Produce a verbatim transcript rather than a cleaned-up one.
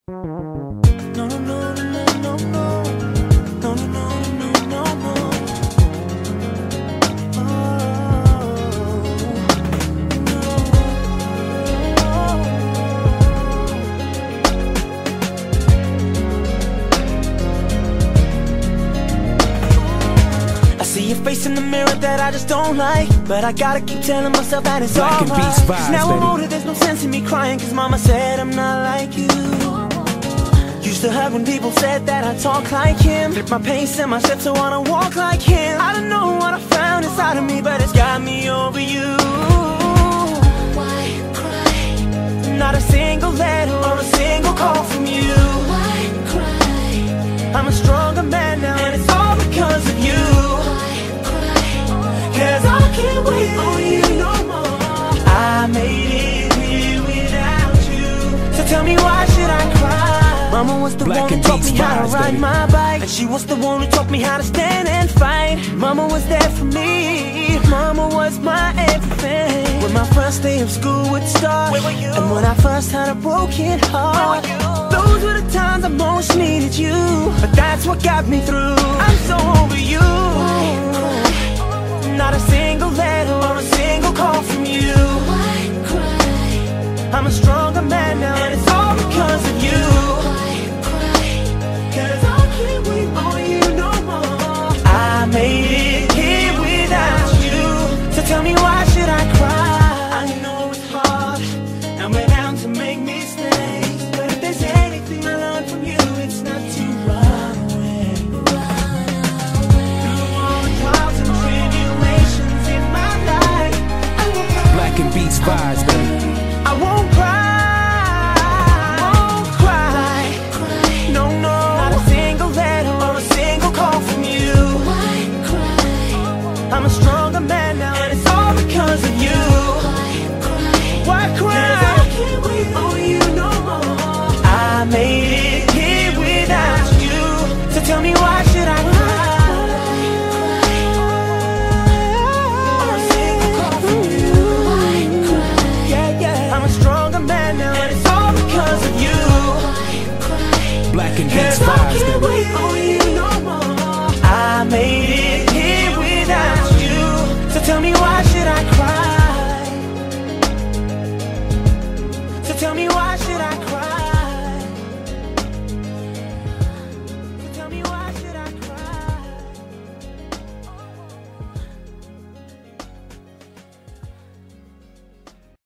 No, no, no, no, no, no. No, no, no, no, no, no. I see your face in the mirror that I just don't like, but I gotta keep telling myself that it's Black and alright. Beats vibes, Cause now I'm baby. older, there's no sense in me crying, cause mama said I'm not like you. Used to hurt when people said that I talk like him, flip my pace and my steps, I wanna walk like him. I don't know what I found inside of me, but it's got me over you. Why cry? Not a single letter or a single call from you. Why cry? I'm a stronger man now, and it's all because of you. Why cry? Cause I can't wait on you no more. I made it here without you, so tell me, why should I cry? Mama was the Black one who and taught Beats me how to vibes, ride baby. my bike, and she was the one who taught me how to stand and fight. Mama was there for me, mama was my everything. When my first day of school would start, where were you? And when I first had a broken heart, where were you? Those were the times I most needed you, but that's what got me through. I'm so over you. Not a single letter or a single call from you. Why cry? I'm a stronger man now, and it's all because of you. Why cry? Cause I can't wait on you no more. I made it here without you, so tell me, why should I cry? I know it's hard, and we're bound to make mistakes, but if there's anything I learned from you, it's not to run away. Through all the trials and tribulations in my life, I won't cry. Black and Beats vibes, baby. I won't cry, won't cry. No, no, not a single letter or a single call from you. Why cry? I'm a stronger man now, and it's all because of you. Why cry? Why cry? 'Cause I can't wait on you no more. I made it here without you, so tell me, why should I cry? Or a single call from you. Why cry? Yeah, yeah. I'm a stronger man now, and it's all because of you. Why cry? Black and Beats Cause I vibes, can't baby. wait on